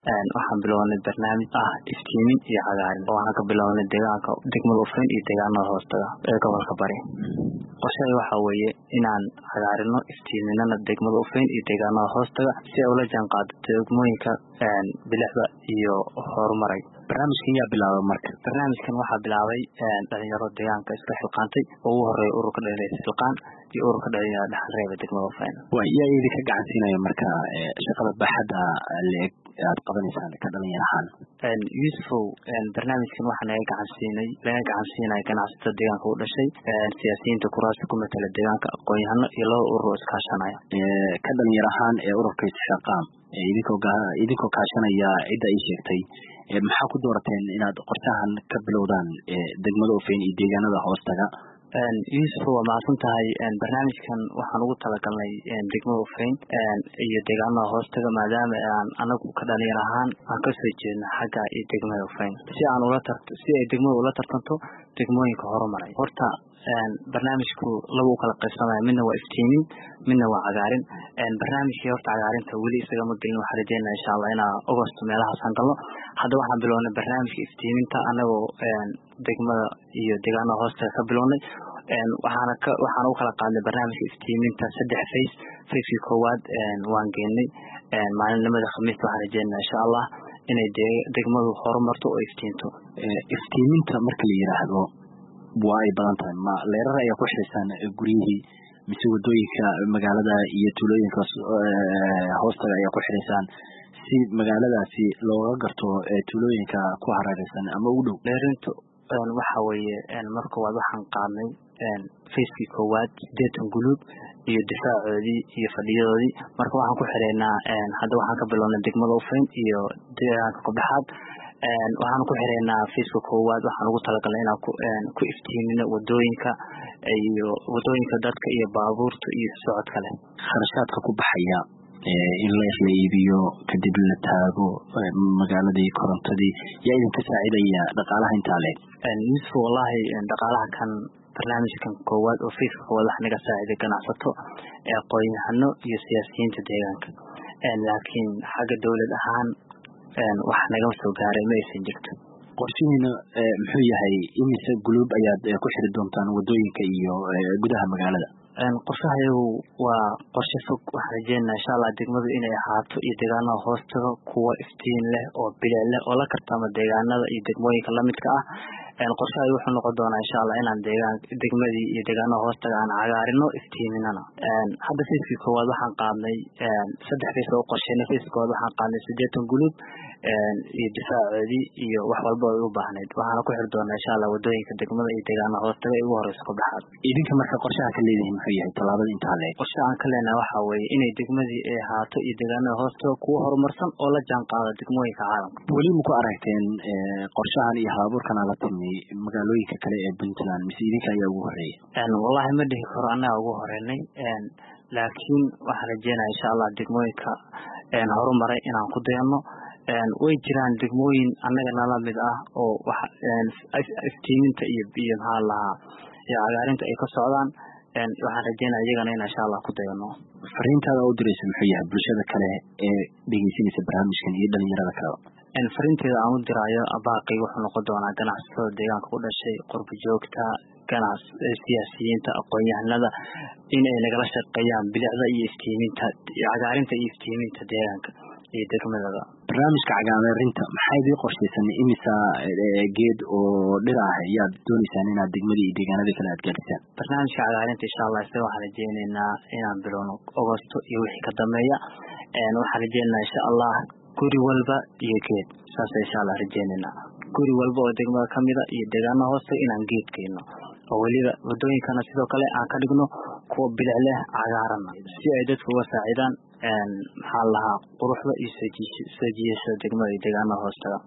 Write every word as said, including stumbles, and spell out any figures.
waxaan bilownay barnaamij ah iftiimin iyo cagaarin oo aan ka bilownay deegaanka degmada Ufeyn iyo deegaanada hoostaga ee gobolka Bari. Qorshaha waxa weeye inaan cagaarino iftiiminana degmada Ufeyn iyo deegaanada hoostaga si ay ula jaanqaado degmooyinka bilicda iyo horumaray. barnaamijkan yaa bilaabay marka barnaamijkan waxaa bilaabay dhalinyaro deegaanka iska xilqaantay oo ugu horeeyay ururka dhalinyarada xilqaan iyo ururka dhalinyarada dhaxalreeba degmada Ufeyn. waa yaa idinka gacan siinaya marka shaqada baaxadda leeg aad qabanaysaan ka dhalinyarahan Yuusuf barnaamijkan waxaan ay gacan siinay laga gacan siinay ganacsatada deegaanka u dhashay siyaasiyiinta kuraasta ku matala deegaanka aqoon-yahano iyo laba urur oo iskaashanaya ka dhalinyarahan ee ururka xilqaan idinkoo idinkoo kaashanaya cidda ay sheegtay maxaa ku doorateen inaad qorshahan ka bilowdaan degmada Ufeyn iyo deegaanada hoostaga? Yuusuf waa mahadsan tahay barnaamijkan waxaan ugu talagalnay degmada Ufeyn iyo deegaanada hoostaga maadaama aan anagu ka dhalinyar ahaan aan ka soo jeedno xagga iyo degmada Ufeyn si aan ula tarto si ay degmada ula tartanto degmooyinka horumaray. Horta barnaamijku laba u kala qaybsamay midna waa iftiimin midna waa cagaarin. barnaamijkii horta cagaarinta weli isaga ma gelin waxaan rajeynayaa insha Allah inaa August meelahaas aan galno. hadda waxaan bilownay barnaamijka iftiiminta anagoo degmada iyo deegaanada hoostaga ka bilownay waxaana ka waxaan u kala qaadnay barnaamijka iftiiminta saddex phase phase koowaad waan geynay maalinimada Khamiista waxaan rajeynayaa insha Allah inay degmadu horumarto oo iftiinto. iftiiminta marka la yiraahdo waa ay badan tahay ma leerar ayaa ku xiisan guryihii mise wadooyinka magaalada iyo tuulooyinka hoostaga ayaa ku xiisan si magaaladaasi looga garto tuulooyinka ku hareeraysan ama u dhow. leerintu waxa weeye marka waad waxaan qaadnay phase koowaad sideetan guluub iyo difaacoodii iyo fadhiyadoodii marka waxaan ku xireynaa hadda waxaan ka bilownay degmada Ufeyn iyo deegaanka Kobdhaxaad waxaan ku xireynaa phase koowaad waxaan ugu talagalnay inaan ku ku iftiimino wadooyinka iyo wadooyinka dadka iyo baabuurta iyo socodka leh. kharashaadka ku baxaya in la iibiyo kadib la taago magaaladii korontadii yaa idinka saacidaya dhaqaalaha intaa leeg? Yuusuf wallahi dhaqaalaha kan barnaamijkan koowaad oo phase koowaad wax naga saaciday ganacsato aqoon-yahano iyo siyaasiyiinta deegaanka laakiin xagga dawlad ahaan wax naga soo gaaray ma aysan jirto. qorshihiina muxuu yahay imise guluub ayaad ku xiri doontaan wadooyinka iyo gudaha magaalada? qorshahayagu waa qorshe fog waxaan rajeynayaa insha Allah degmadu inay ahaato iyo deegaanada hoostaga kuwa iftiin leh oo bilic leh oo la kartama deegaanada iyo degmooyinka la midka ah. qorshahay wuxuu noqon doonaa insha Allah inaan deegaan degmadii iyo deegaanada hoostaga aan cagaarino iftiiminana. hadda phase koowaad waxaan qaadnay saddex phase oo qorsheynay. phase koowaad waxaan qaadnay sideetan guluub iyo difaacoodii iyo wax walba oo u baahnayd waxaana ku xiri doonaa insha Allah wadooyinka degmada iyo deegaanada hoostaga ee ugu horeysa Kobdhaxaad. idinka marka qorshaha ka leedahay muxuu yahay talaabada intaa leeg? qorshaha aan ka leenahay waxa weeye inay degmadii ay ahaato iyo deegaanada hoostaga kuwa horumarsan oo la jaanqaada degmooyinka caalamka. weli ma ku aragteen qorshahan iyo haabuurkan la timi magaalooyinka kale ee Puntland mise idinka ayaa ugu horeeyay? wallahi ma dhihi karo annaga ugu horeynay laakiin waxaan rajeynayaa insha Allah degmooyinka horumaray inaan ku dayano. way jiraan degmooyin annaga nala mid ah oo wax iftiiminta iyo iyo maxaa lahaa iyo cagaarinta ay ka socdaan waxaan rajeynayaa iyagana in insha Allah ku dayano. fariintaada u diraysa muxuu yahay bulshada kale ee dhegeysanaysa barnaamijkan iyo dhalinyarada kale? fariinteeda aan u diraayo baaqi wuxuu noqon doonaa ganacsatada deegaanka u dhashay qurbo joogta ganacs siyaasiyiinta aqoon-yahanada in ay nagala shaqeeyaan bilicda iyo iftiiminta cagaarinta iyo iftiiminta deegaanka iyo degmada. barnaamijka cagaarinta maxay idin qorshaysan imisa geed oo dhir ah ayaad doonaysaan inaad degmada iyo deegaanada kale aad gaadhisaan? barnaamijka cagaarinta insha Allah isaga waxaan rajeynaynaa inaan bilowno August iyo wixii ka dambeeya waxaan rajeynayaa insha Allah guri walba iyo geed saas insha Allah rajeynaynaa guri walba oo degmada kamida iyo deegaanada hoostaga inaan geed keeno oo waliba wadooyinkana sidoo kale aan ka dhigno kuwa bilic leh cagaaran si ay dadku uga saacidaan maxaa lahaa quruxda iyo soo jiidashada degmada iyo deegaanada hoostaga.